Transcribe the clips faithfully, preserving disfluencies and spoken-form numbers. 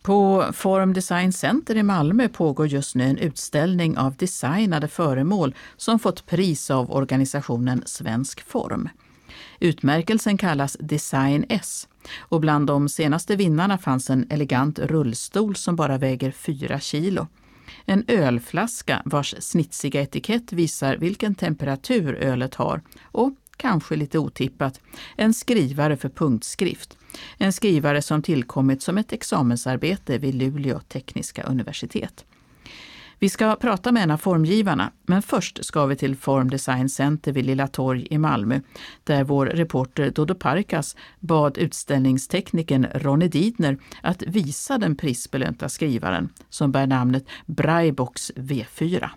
På Form Design Center i Malmö pågår just nu en utställning av designade föremål som fått pris av organisationen Svensk Form. Utmärkelsen kallas Design S och bland de senaste vinnarna fanns en elegant rullstol som bara väger fyra kilo. En ölflaska vars snitsiga etikett visar vilken temperatur ölet har och, kanske lite otippat, en skrivare för punktskrift. En skrivare som tillkommit som ett examensarbete vid Luleå tekniska universitet. Vi ska prata med en av formgivarna, men först ska vi till Form Design Center vid Lilla Torg i Malmö, där vår reporter Dodo Parkas bad utställningsteknikern Ronny Didner att visa den prisbelönta skrivaren som bär namnet Braillebox V fyra.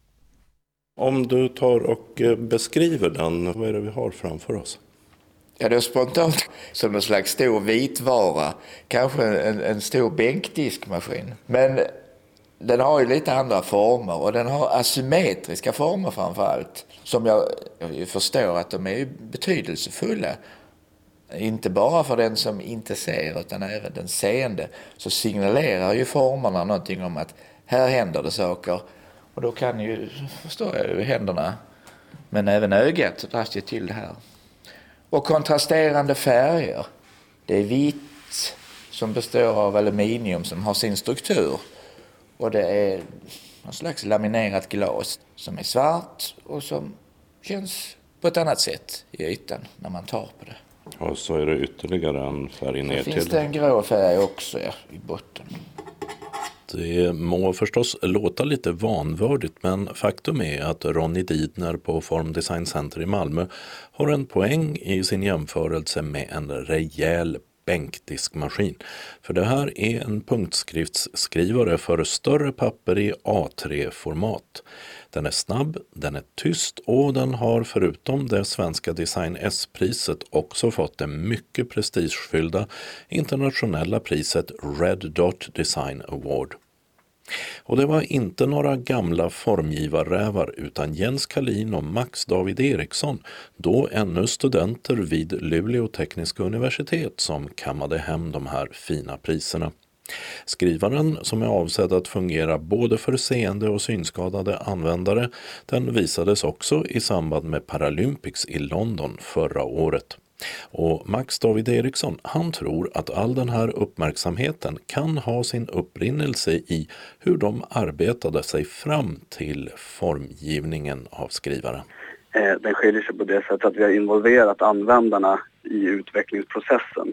Om du tar och beskriver den, vad är det vi har framför oss? Ja, det är spontant som en slags stor vitvara, kanske en, en stor bänkdiskmaskin. Men den har ju lite andra former och den har asymmetriska former framförallt. Som jag, jag förstår att de är betydelsefulla. Inte bara för den som inte ser utan även den seende. Så signalerar ju formerna någonting om att här händer det saker. Och då kan ju, förstår jag ju, händerna, men även ögat dras ju till det här. Och kontrasterande färger. Det är vitt som består av aluminium som har sin struktur. Och det är en slags laminerat glas som är svart och som känns på ett annat sätt i ytan när man tar på det. Och så är det ytterligare en färg ner till. Det finns det en grå färg också, ja, i botten. Det må förstås låta lite vanvördigt, men faktum är att Ronny Didner på Form Design Center i Malmö har en poäng i sin jämförelse med en rejäl bänkdiskmaskin. För det här är en punktskriftsskrivare för större papper i A tre-format. Den är snabb, den är tyst och den har förutom det svenska Design S-priset också fått det mycket prestigefyllda internationella priset Red Dot Design Award. Och det var inte några gamla formgivarrävar utan Jens Kalin och Max David Eriksson, då ännu studenter vid Luleå tekniska universitet, som kammade hem de här fina priserna. Skrivaren, som är avsedd att fungera både för seende och synskadade användare, den visades också i samband med Paralympics i London förra året. Och Max David Eriksson, han tror att all den här uppmärksamheten kan ha sin upprinnelse i hur de arbetade sig fram till formgivningen av skrivaren. Den skiljer sig på det sättet att vi har involverat användarna i utvecklingsprocessen.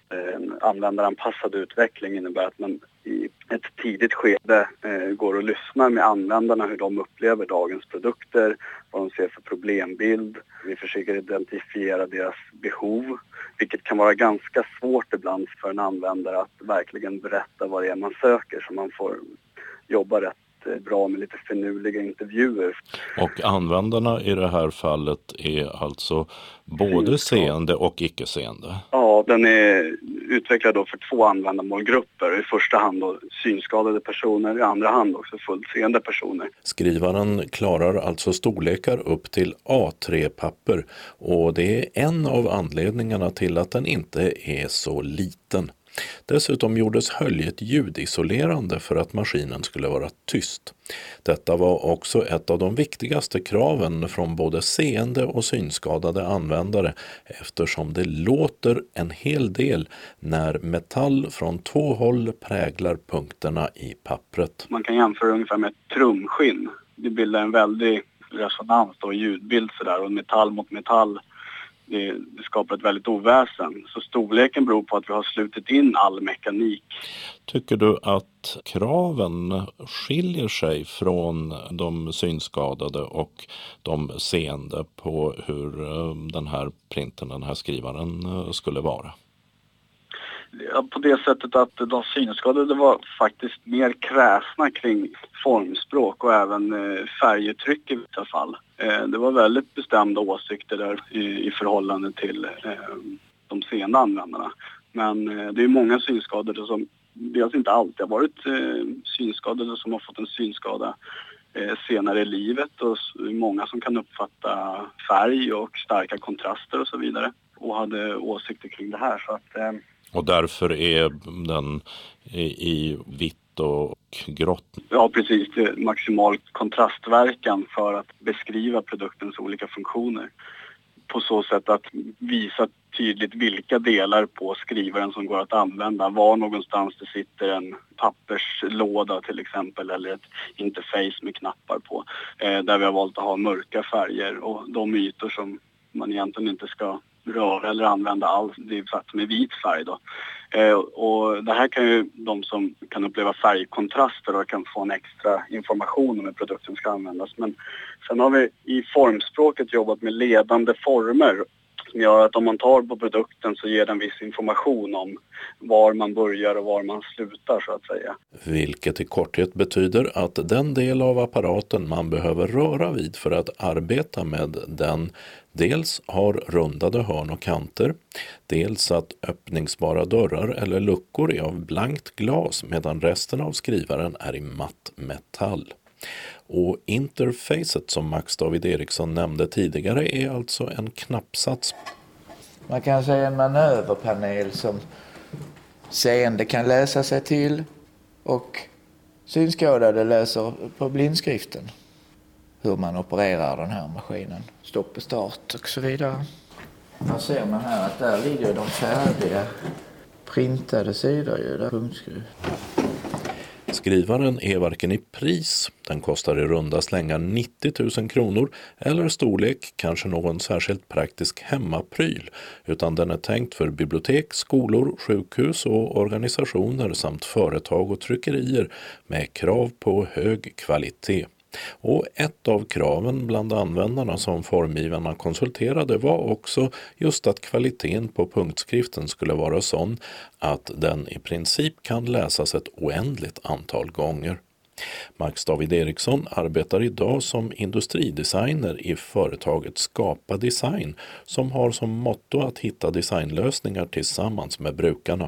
Användaranpassad utveckling innebär att man i ett tidigt skede går och lyssnar med användarna hur de upplever dagens produkter, vad de ser för problembild. Vi försöker identifiera deras behov, vilket kan vara ganska svårt ibland för en användare att verkligen berätta vad det är man söker, så man får jobba rätt bra med lite finurliga intervjuer. Och användarna i det här fallet är alltså både seende och icke-seende? Ja, den är utvecklad då för två användarmålgrupper. I första hand då synskadade personer, i andra hand också fullt seende personer. Skrivaren klarar alltså storlekar upp till A tre-papper och det är en av anledningarna till att den inte är så liten. Dessutom gjordes höljet ljudisolerande för att maskinen skulle vara tyst. Detta var också ett av de viktigaste kraven från både seende och synskadade användare, eftersom det låter en hel del när metall från två håll präglar punkterna i pappret. Man kan jämföra ungefär med ett trumskinn. Det bildar en väldig resonans och ljudbild sådär, och metall mot metall. Det, det skapar ett väldigt oväsen. Så storleken beror på att vi har slutit in all mekanik. Tycker du att kraven skiljer sig från de synskadade och de seende på hur den här printen, den här skrivaren skulle vara? Ja, på det sättet att de synskadade var faktiskt mer kräsna kring formspråk och även färguttryck i vissa fall. Det var väldigt bestämda åsikter där i, i förhållande till eh, de sena användarna. Men eh, det är många synskadade som dels inte alltid har varit eh, synskadade som har fått en synskada eh, senare i livet, och många som kan uppfatta färg och starka kontraster och så vidare och hade åsikter kring det här. Så att, eh, Och därför är den i vitt och grått? Ja, precis. Det är maximal kontrastverkan för att beskriva produktens olika funktioner. På så sätt att visa tydligt vilka delar på skrivaren som går att använda. Var någonstans det sitter en papperslåda till exempel eller ett interface med knappar på. Eh, där vi har valt att ha mörka färger och de ytor som man egentligen inte ska röra eller använda alls. Det är satt med vit färg då. Eh, och det här kan ju de som kan uppleva färgkontraster och kan få en extra information om hur produkten ska användas. Men sen har vi i formspråket jobbat med ledande former som gör att om man tar på produkten så ger den viss information om var man börjar och var man slutar så att säga. Vilket i korthet betyder att den del av apparaten man behöver röra vid för att arbeta med den dels har rundade hörn och kanter, dels att öppningsbara dörrar eller luckor är av blankt glas medan resten av skrivaren är i matt metall. Och interfacet som Max David Eriksson nämnde tidigare är alltså en knappsats. Man kan säga en manöverpanel som seende kan läsa sig till och synskådade läser på blindskriften hur man opererar den här maskinen. Stopp och start och så vidare. Här ser man här att där ligger de färdiga printade sidor ju, där punktskruv. Skrivaren är varken i pris, den kostar i runda slängar nittio tusen kronor, eller storlek, kanske någon särskilt praktisk hemmapryl, utan den är tänkt för bibliotek, skolor, sjukhus och organisationer samt företag och tryckerier med krav på hög kvalitet. Och ett av kraven bland användarna som formgivarna konsulterade var också just att kvaliteten på punktskriften skulle vara sån att den i princip kan läsas ett oändligt antal gånger. Max David Eriksson arbetar idag som industridesigner i företaget Skapa Design som har som motto att hitta designlösningar tillsammans med brukarna.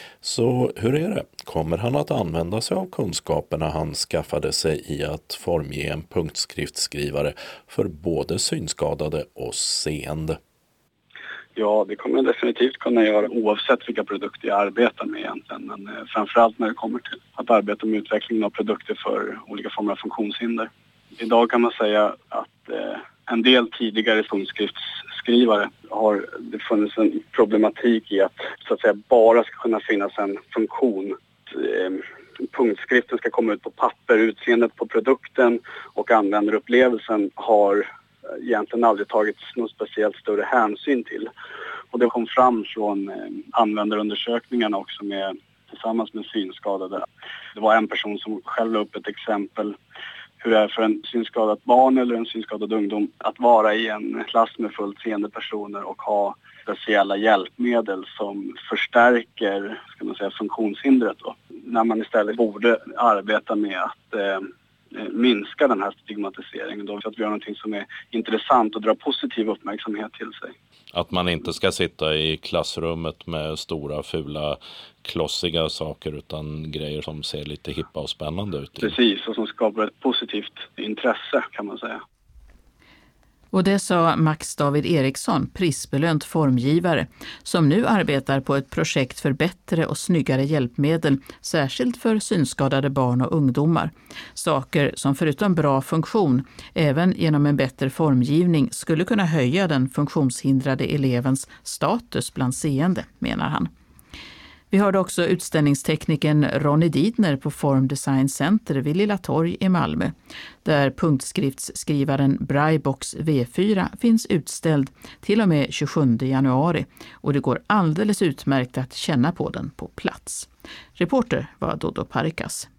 Så hur är det? Kommer han att använda sig av kunskaperna han skaffade sig i att formge en punktskriftsskrivare för både synskadade och seende? Ja, det kommer jag definitivt kunna göra oavsett vilka produkter jag arbetar med egentligen. Men eh, framförallt när det kommer till att arbeta med utvecklingen av produkter för olika former av funktionshinder. Idag kan man säga att eh, en del tidigare punktskriftsskrivare har det funnits en problematik i att så att säga bara ska kunna finnas en funktion. Eh, punktskriften ska komma ut på papper, utseendet på produkten och användarupplevelsen har egentligen aldrig tagits någon speciellt större hänsyn till. Och det kom fram från eh, användarundersökningarna också med, tillsammans med synskadade. Det var en person som själv la upp ett exempel hur det är för en synskadat barn eller en synskadad ungdom att vara i en klass med fullt seende personer och ha speciella hjälpmedel som förstärker, ska man säga, funktionshindret då. När man istället borde arbeta med att eh, minska den här stigmatiseringen då, så att vi har någonting som är intressant och drar positiv uppmärksamhet till sig. Att man inte ska sitta i klassrummet med stora, fula, klossiga saker utan grejer som ser lite hippa och spännande ut. Precis, och som skapar ett positivt intresse kan man säga. Och det sa Max David Eriksson, prisbelönt formgivare, som nu arbetar på ett projekt för bättre och snyggare hjälpmedel, särskilt för synskadade barn och ungdomar. Saker som förutom bra funktion, även genom en bättre formgivning, skulle kunna höja den funktionshindrade elevens status bland seende, menar han. Vi hörde också utställningstekniken Ronny Didner på Form Design Center vid Lilla Torg i Malmö, där punktskriftsskrivaren Braillebox V fyra finns utställd till och med tjugosjunde januari och det går alldeles utmärkt att känna på den på plats. Reporter var Dodo Parikas.